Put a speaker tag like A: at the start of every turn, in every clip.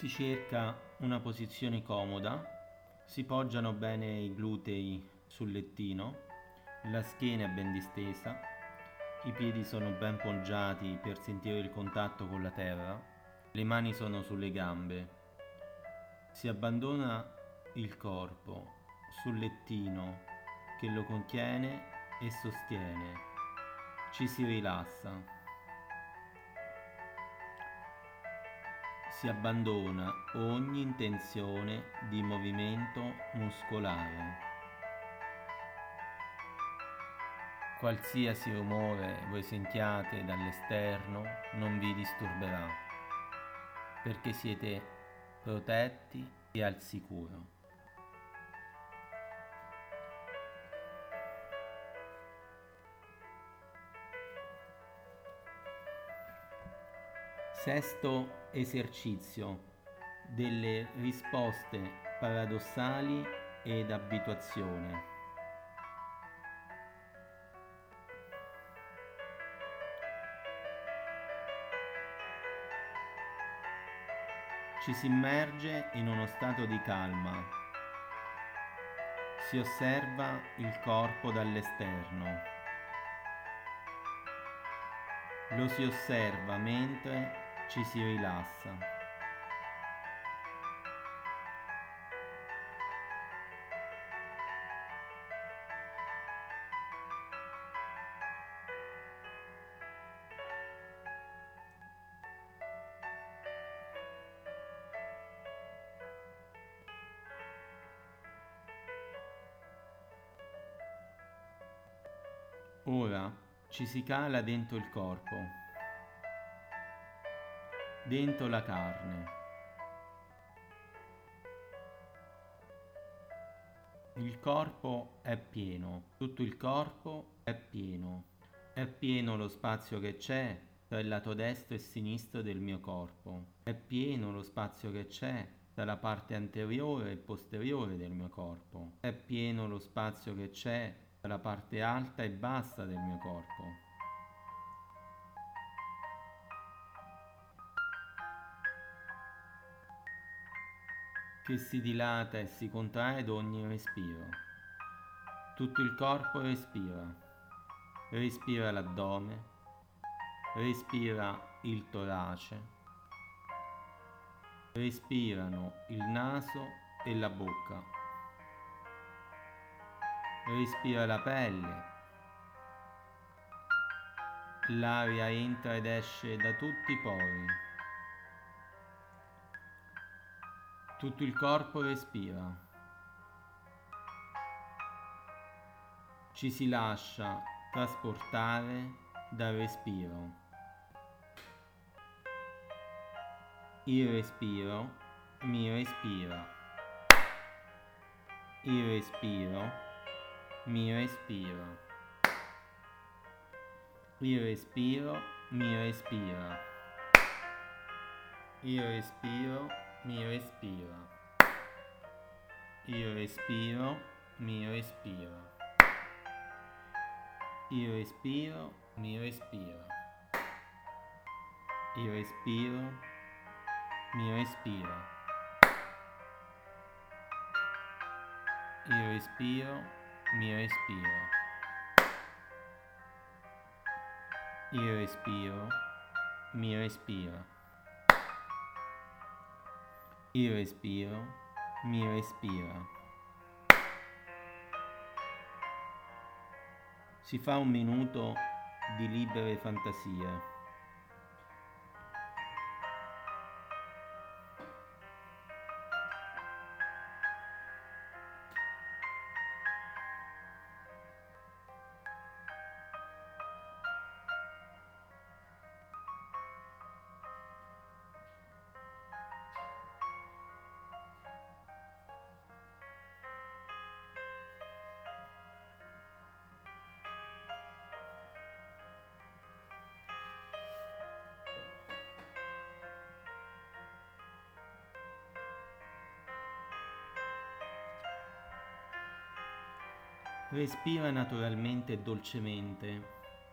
A: Si cerca una posizione comoda, si poggiano bene i glutei sul lettino, la schiena è ben distesa, i piedi sono ben poggiati per sentire il contatto con la terra, le mani sono sulle gambe. Si abbandona il corpo sul lettino che lo contiene e sostiene. Ci si rilassa. Si abbandona ogni intenzione di movimento muscolare. Qualsiasi rumore voi sentiate dall'esterno non vi disturberà, perché siete protetti e al sicuro. Sesto esercizio: delle risposte paradossali ed abituazione. Ci si immerge in uno stato di calma. Si osserva il corpo dall'esterno. Lo si osserva mentre ci si rilassa. Ora ci si cala dentro il corpo, dentro la carne. Il corpo è pieno, tutto il corpo è pieno. È pieno lo spazio che c'è tra il lato destro e sinistro del mio corpo. È pieno lo spazio che c'è tra la parte anteriore e posteriore del mio corpo. È pieno lo spazio che c'è tra la parte alta e bassa del mio corpo. Che si dilata e si contrae ad ogni respiro. Tutto il corpo respira. Respira l'addome, respira il torace, respirano il naso e la bocca, respira la pelle, l'aria entra ed esce da tutti i pori, tutto il corpo respira, ci si lascia trasportare dal respiro. Il respiro mi respira. Il respiro mi respira. Il respiro mi respira. Il respiro mi respira. Il respiro mi respira. Il respiro mi respira. Il respiro mi respira. Il respiro mi respira. Il respiro mi respira. Il respiro mi respira. Si fa un minuto di libere fantasie. Respira naturalmente e dolcemente.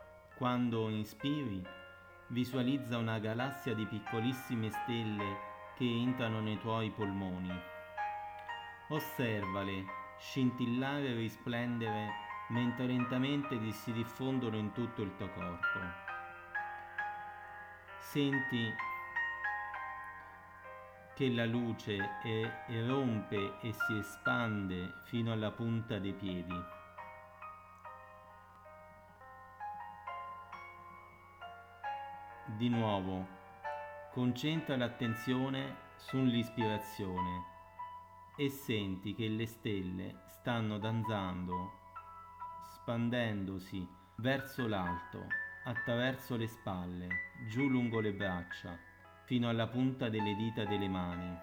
A: Quando inspiri, visualizza una galassia di piccolissime stelle che entrano nei tuoi polmoni. Osservale scintillare e risplendere mentre lentamente si diffondono in tutto il tuo corpo. Senti che la luce rompe e si espande fino alla punta dei piedi. Di nuovo, concentra l'attenzione sull'ispirazione e senti che le stelle stanno danzando, spandendosi verso l'alto, attraverso le spalle, giù lungo le braccia, fino alla punta delle dita delle mani.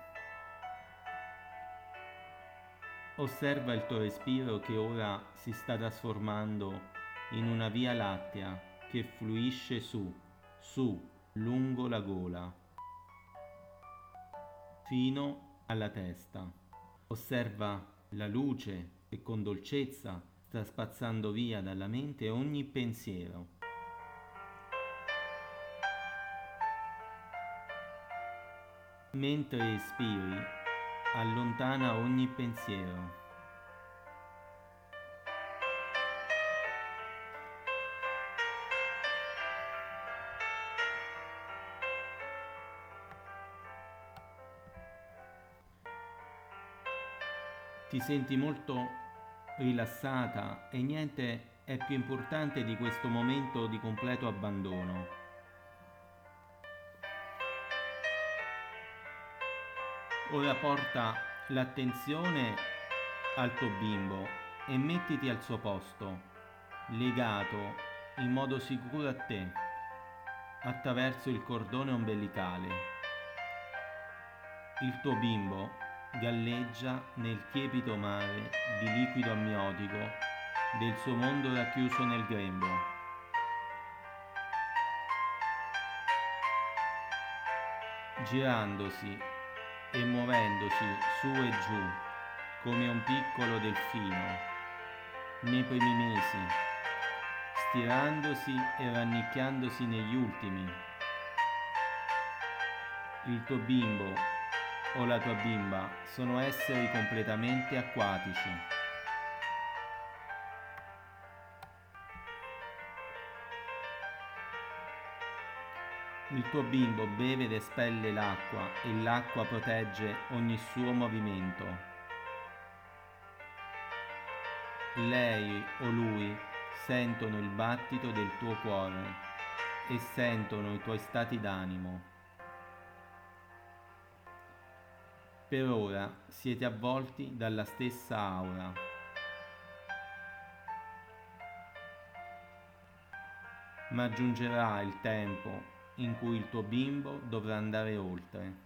A: Osserva il tuo respiro che ora si sta trasformando in una via lattea che fluisce su, lungo la gola, fino alla testa. Osserva la luce che con dolcezza sta spazzando via dalla mente ogni pensiero. Mentre respiri, allontana ogni pensiero. Ti senti molto rilassata e niente è più importante di questo momento di completo abbandono. Ora porta l'attenzione al tuo bimbo e mettiti al suo posto, legato in modo sicuro a te, attraverso il cordone ombelicale. Il tuo bimbo galleggia nel tiepido mare di liquido amniotico del suo mondo racchiuso nel grembo. Girandosi e muovendosi su e giù come un piccolo delfino nei primi mesi, stirandosi e rannicchiandosi negli ultimi. Il tuo bimbo o la tua bimba sono esseri completamente acquatici. Il tuo bimbo beve ed espelle l'acqua e l'acqua protegge ogni suo movimento. Lei o lui sentono il battito del tuo cuore e sentono i tuoi stati d'animo. Per ora siete avvolti dalla stessa aura. Ma giungerà il tempo in cui il tuo bimbo dovrà andare oltre.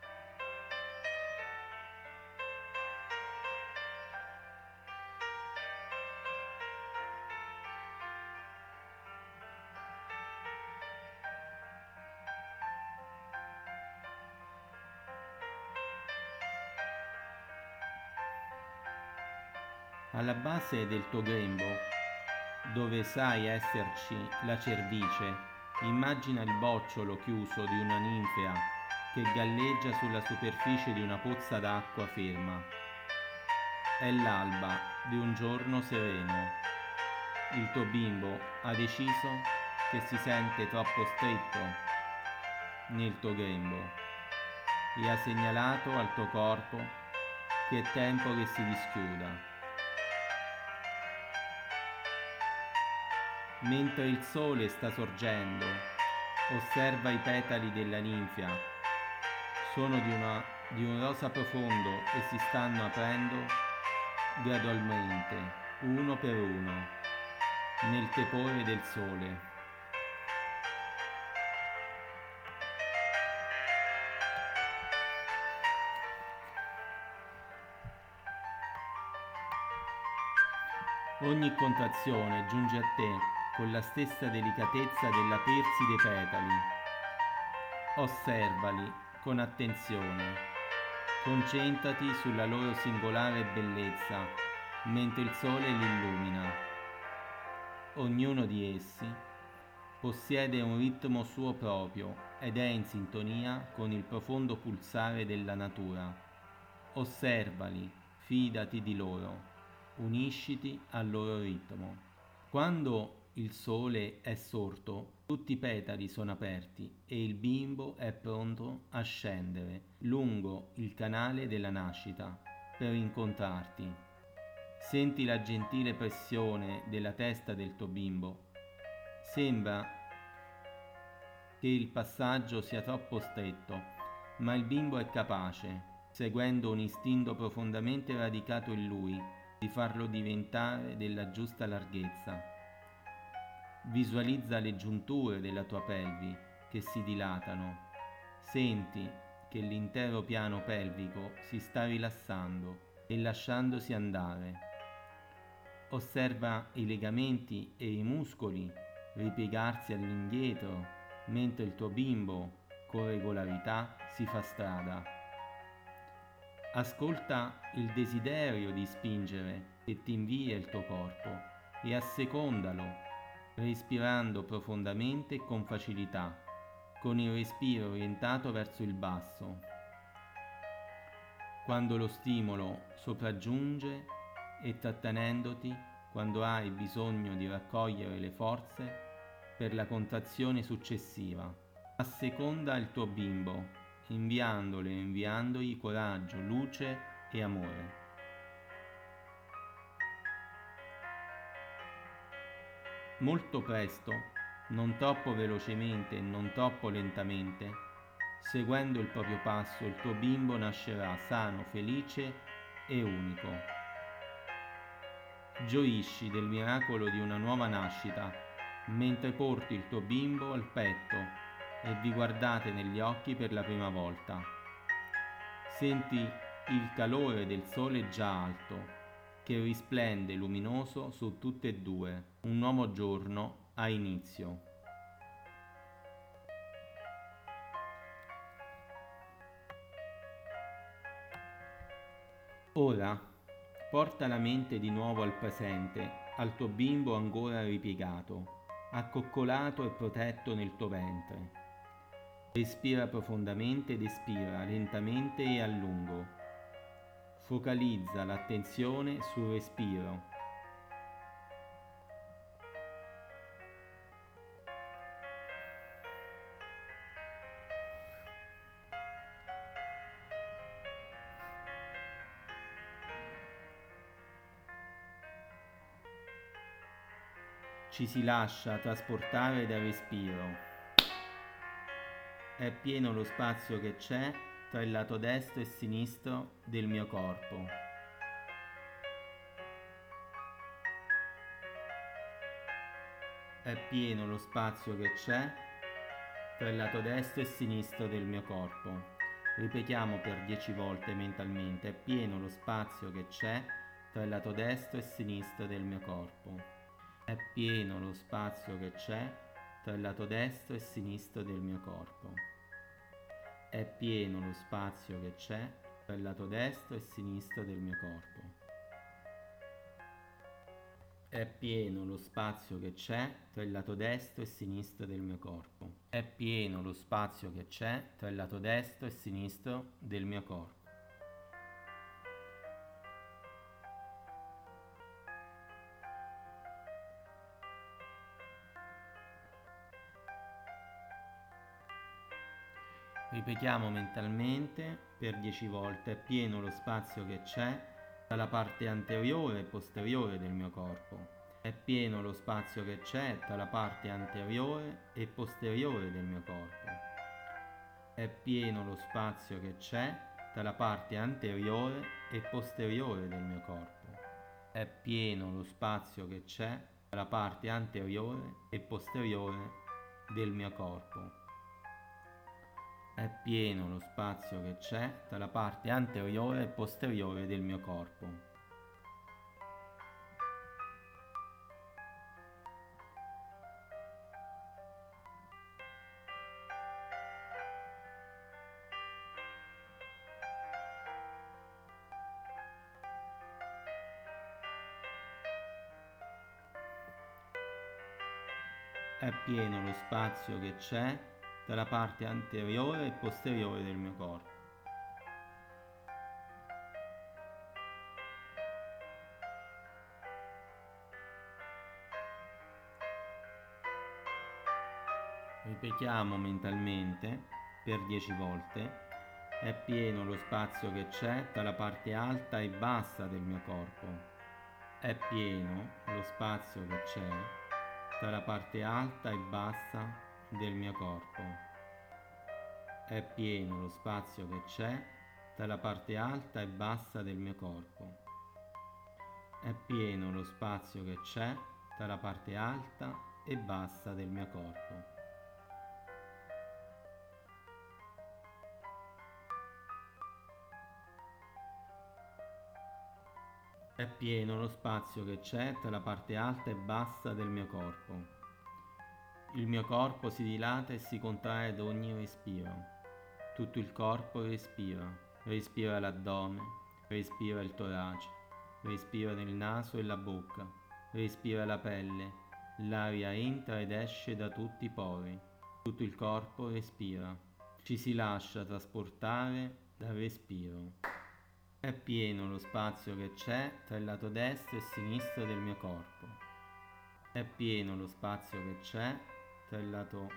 A: Alla base del tuo grembo, dove sai esserci la cervice, immagina il bocciolo chiuso di una ninfea che galleggia sulla superficie di una pozza d'acqua ferma. È l'alba di un giorno sereno. Il tuo bimbo ha deciso che si sente troppo stretto nel tuo grembo e ha segnalato al tuo corpo che è tempo che si dischiuda. Mentre il sole sta sorgendo, osserva i petali della ninfea. Sono di un rosa profondo e si stanno aprendo gradualmente, uno per uno, nel tepore del sole. Ogni contrazione giunge a te con la stessa delicatezza dell'aprirsi dei petali. Osservali con attenzione. Concentrati sulla loro singolare bellezza mentre il sole li illumina. Ognuno di essi Possiede un ritmo suo proprio ed è in sintonia con il profondo pulsare della natura. Osservali, fidati di loro, unisciti al loro ritmo. Quando il sole è sorto, tutti i petali sono aperti e il bimbo è pronto a scendere lungo il canale della nascita per incontrarti. Senti la gentile pressione della testa del tuo bimbo. Sembra che il passaggio sia troppo stretto, ma il bimbo è capace, seguendo un istinto profondamente radicato in lui, di farlo diventare della giusta larghezza. Visualizza le giunture della tua pelvi che si dilatano. Senti che l'intero piano pelvico si sta rilassando e lasciandosi andare. Osserva i legamenti e i muscoli ripiegarsi all'indietro mentre il tuo bimbo con regolarità si fa strada. Ascolta il desiderio di spingere che ti invia il tuo corpo e assecondalo, respirando profondamente e con facilità, con il respiro orientato verso il basso. Quando lo stimolo sopraggiunge e trattenendoti quando hai bisogno di raccogliere le forze per la contrazione successiva. Asseconda il tuo bimbo, inviandole e inviandogli coraggio, luce e amore. Molto presto, non troppo velocemente e non troppo lentamente, seguendo il proprio passo, il tuo bimbo nascerà sano, felice e unico. Gioisci del miracolo di una nuova nascita, mentre porti il tuo bimbo al petto e vi guardate negli occhi per la prima volta. Senti il calore del sole già alto, che risplende luminoso su tutte e due. Un nuovo giorno ha inizio. Ora porta la mente di nuovo al presente, al tuo bimbo ancora ripiegato, accoccolato e protetto nel tuo ventre. Respira profondamente ed espira lentamente e a lungo. Focalizza l'attenzione sul respiro. Ci si lascia trasportare dal respiro. È pieno lo spazio che c'è tra il lato destro e sinistro del mio corpo. È pieno lo spazio che c'è tra il lato destro e sinistro del mio corpo. Ripetiamo per 10 volte mentalmente. È pieno lo spazio che c'è tra il lato destro e sinistro del mio corpo. È pieno lo spazio che c'è tra il lato destro e sinistro del mio corpo. È pieno lo spazio che c'è tra il lato destro e sinistro del mio corpo. È pieno lo spazio che c'è tra il lato destro e sinistro del mio corpo. È pieno lo spazio che c'è tra il lato destro e sinistro del mio corpo. Ripetiamo mentalmente per 10 volte. È pieno lo spazio che c'è dalla parte anteriore e posteriore del mio corpo. È pieno lo spazio che c'è tra la parte anteriore e posteriore del mio corpo. È pieno lo spazio che c'è tra la parte anteriore e posteriore del mio corpo. È pieno lo spazio che c'è tra la parte anteriore e posteriore del mio corpo. È pieno lo spazio che c'è tra la parte anteriore e posteriore del mio corpo. È pieno lo spazio che c'è tra la parte anteriore e posteriore del mio corpo. Ripetiamo mentalmente per 10 volte. È pieno lo spazio che c'è tra la parte alta e bassa del mio corpo. È pieno lo spazio che c'è tra la parte alta e bassa del mio corpo. È pieno lo spazio che c'è tra la parte alta e bassa del mio corpo. È pieno lo spazio che c'è tra la parte alta e bassa del mio corpo. È pieno lo spazio che c'è tra la parte alta e bassa del mio corpo. Il mio corpo si dilata e si contrae ad ogni respiro. Tutto il corpo respira. Respira l'addome, respira il torace, respira nel naso e la bocca, respira la pelle. L'aria entra ed esce da tutti i pori. Tutto il corpo respira. Ci si lascia trasportare dal respiro. È pieno lo spazio che c'è tra il lato destro e sinistro del mio corpo. È pieno lo spazio che c'è tra il lato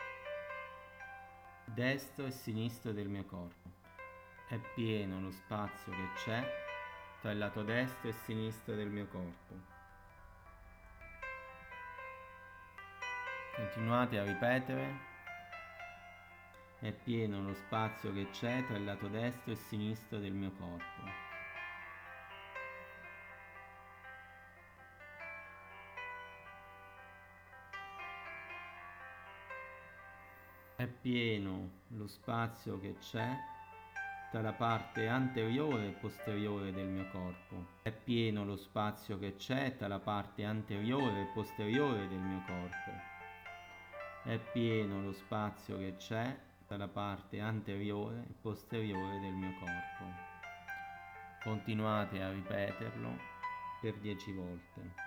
A: destro e sinistro del mio corpo. È pieno lo spazio che c'è tra il lato destro e sinistro del mio corpo. Continuate a ripetere. È pieno lo spazio che c'è tra il lato destro e sinistro del mio corpo. È pieno lo spazio che c'è tra la parte anteriore e posteriore del mio corpo. È pieno lo spazio che c'è tra la parte anteriore e posteriore del mio corpo. È pieno lo spazio che c'è tra la parte anteriore e posteriore del mio corpo. Continuate a ripeterlo per 10 volte.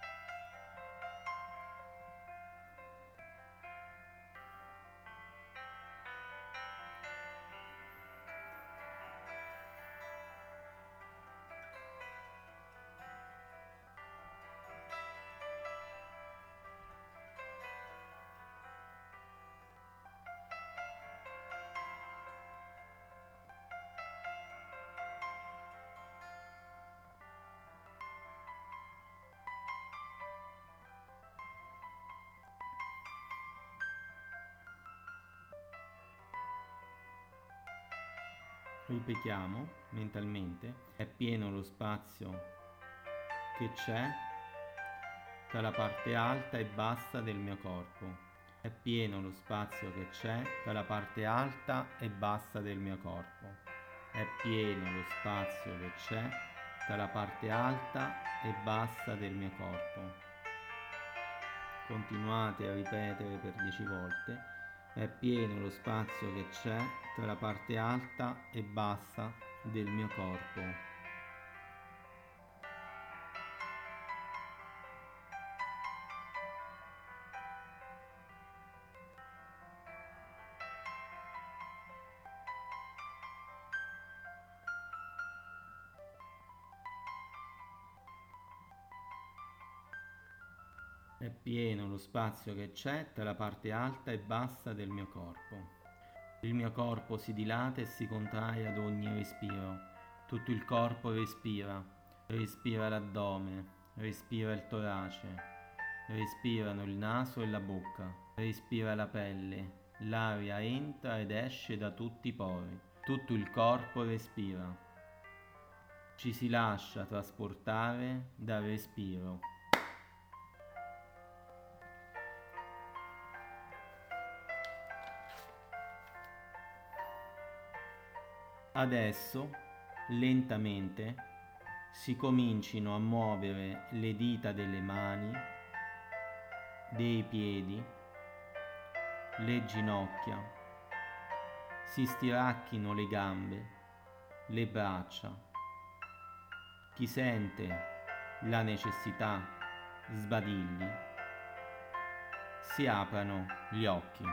A: Ripetiamo mentalmente. È pieno lo spazio che c'è tra la parte alta e bassa del mio corpo. È pieno lo spazio che c'è tra la parte alta e bassa del mio corpo. È pieno lo spazio che c'è tra la parte alta e bassa del mio corpo. Continuate a ripetere per 10 volte. È pieno lo spazio che c'è tra la parte alta e bassa del mio corpo. È pieno lo spazio che c'è tra la parte alta e bassa del mio corpo. Il mio corpo si dilata e si contrae ad ogni respiro. Tutto il corpo respira. Respira l'addome, respira il torace, respirano il naso e la bocca, respira la pelle. L'aria entra ed esce da tutti i pori. Tutto il corpo respira. Ci si lascia trasportare dal respiro. Adesso, lentamente, si comincino a muovere le dita delle mani, dei piedi, le ginocchia, si stiracchino le gambe, le braccia. Chi sente la necessità sbadigli, si aprano gli occhi.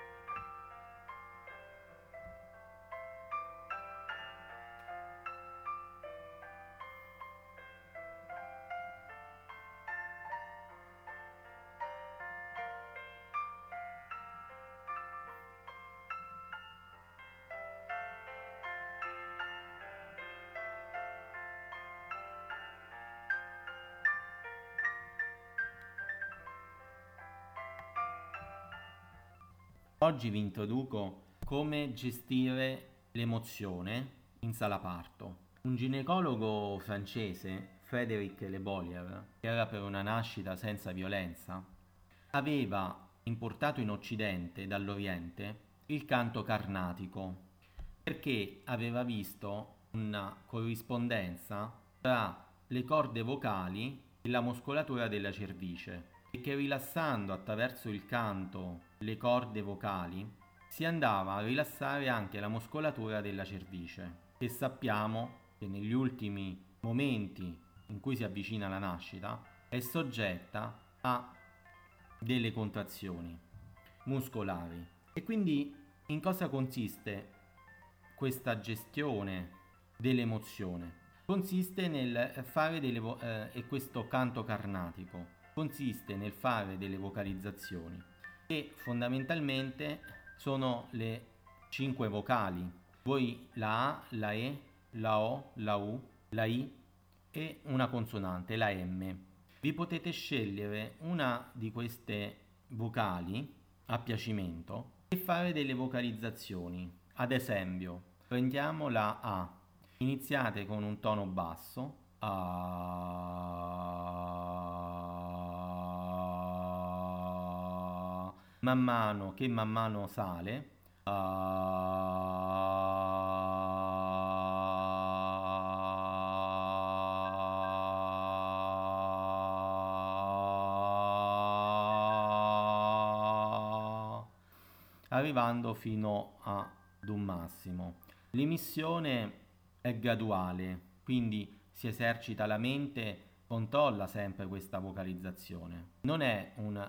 A: Oggi vi introduco come gestire l'emozione in sala parto. Un ginecologo francese, Frédéric Le Boyer, che era per una nascita senza violenza, aveva importato in Occidente, dall'Oriente, il canto carnatico, perché aveva visto una corrispondenza tra le corde vocali e la muscolatura della cervice e che rilassando attraverso il canto le corde vocali si andava a rilassare anche la muscolatura della cervice, e sappiamo che negli ultimi momenti in cui si avvicina la nascita è soggetta a delle contrazioni muscolari. E quindi in cosa consiste questa gestione dell'emozione? Consiste nel fare e questo canto carnatico consiste nel fare delle vocalizzazioni che fondamentalmente sono le 5 vocali. Voi la A, la E, la O, la U, la I e una consonante, la M. Vi potete scegliere una di queste vocali a piacimento e fare delle vocalizzazioni. Ad esempio, prendiamo la A. Iniziate con un tono basso. A. Man mano sale. Arrivando fino ad un massimo. L'emissione è graduale, quindi si esercita la mente, controlla sempre questa vocalizzazione. Non è un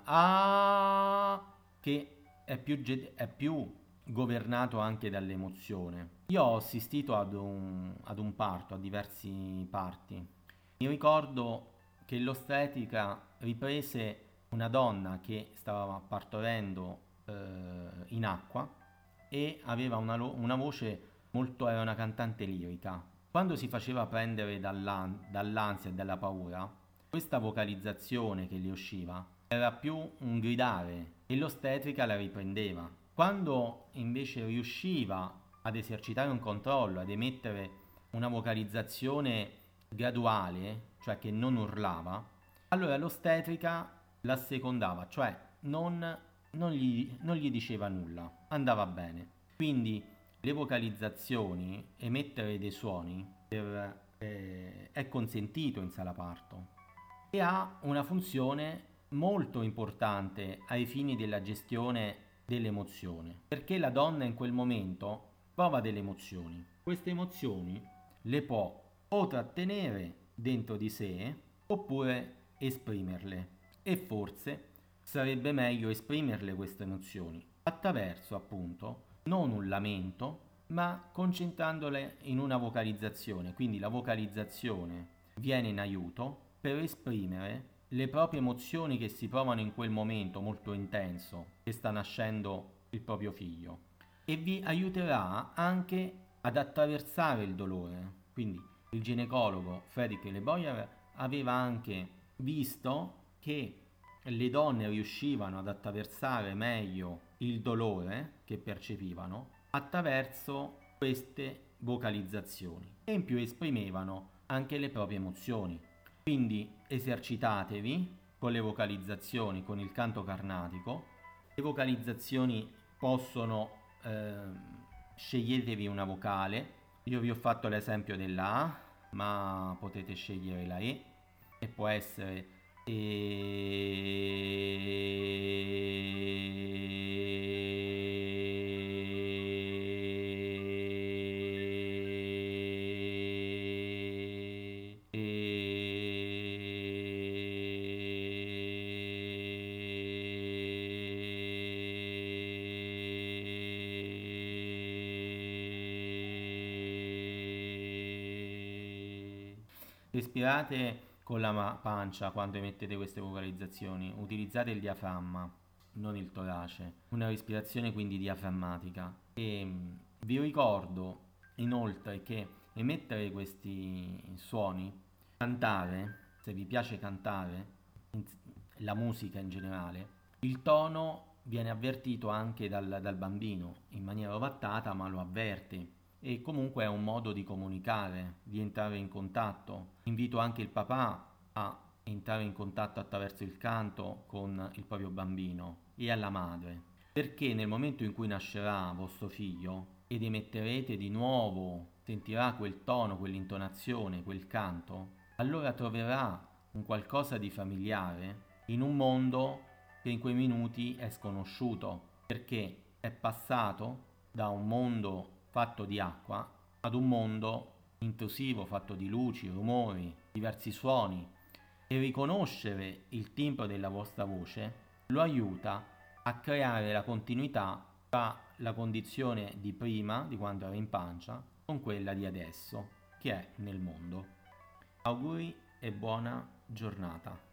A: A che è più governato anche dall'emozione. Io ho assistito ad un parto, a diversi parti. Mi ricordo che l'ostetrica riprese una donna che stava partorendo in acqua e aveva una voce molto, era una cantante lirica. Quando si faceva prendere dall'ansia e dalla paura, questa vocalizzazione che gli usciva era più un gridare e l'ostetrica la riprendeva. Quando invece riusciva ad esercitare un controllo, ad emettere una vocalizzazione graduale, cioè che non urlava, allora l'ostetrica l'assecondava, cioè non gli diceva nulla, andava bene. Quindi le vocalizzazioni, emettere dei suoni, è consentito in sala parto e ha una funzione molto importante ai fini della gestione dell'emozione, perché la donna in quel momento prova delle emozioni. Queste emozioni le può o trattenere dentro di sé oppure esprimerle, e forse sarebbe meglio esprimerle queste emozioni attraverso appunto non un lamento ma concentrandole in una vocalizzazione. Quindi la vocalizzazione viene in aiuto per esprimere le proprie emozioni che si provano in quel momento molto intenso che sta nascendo il proprio figlio, e vi aiuterà anche ad attraversare il dolore. Quindi il ginecologo Frédéric Le Boyer aveva anche visto che le donne riuscivano ad attraversare meglio il dolore che percepivano attraverso queste vocalizzazioni, e in più esprimevano anche le proprie emozioni. Quindi esercitatevi con le vocalizzazioni, con il canto carnatico. Le vocalizzazioni possono, sceglietevi una vocale. Io vi ho fatto l'esempio della A, ma potete scegliere la E e può essere Respirate con la pancia quando emettete queste vocalizzazioni, utilizzate il diaframma, non il torace, una respirazione quindi diaframmatica. E vi ricordo inoltre che emettere questi suoni, cantare, se vi piace cantare, la musica in generale, il tono viene avvertito anche dal bambino in maniera ovattata, ma lo avverte e comunque è un modo di comunicare, di entrare in contatto. Invito anche il papà a entrare in contatto attraverso il canto con il proprio bambino e alla madre, perché nel momento in cui nascerà vostro figlio ed emetterete di nuovo, sentirà quel tono, quell'intonazione, quel canto, allora troverà un qualcosa di familiare in un mondo che in quei minuti è sconosciuto, perché è passato da un mondo fatto di acqua ad un mondo intrusivo fatto di luci, rumori, diversi suoni, e riconoscere il timbro della vostra voce lo aiuta a creare la continuità tra la condizione di prima, di quando era in pancia, con quella di adesso, che è nel mondo. Auguri e buona giornata.